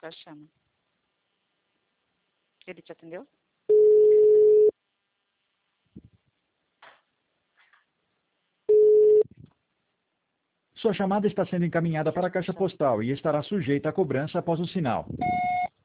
só chama. Ele te atendeu? Sua chamada está sendo encaminhada para a caixa postal e estará sujeita a cobrança após o sinal.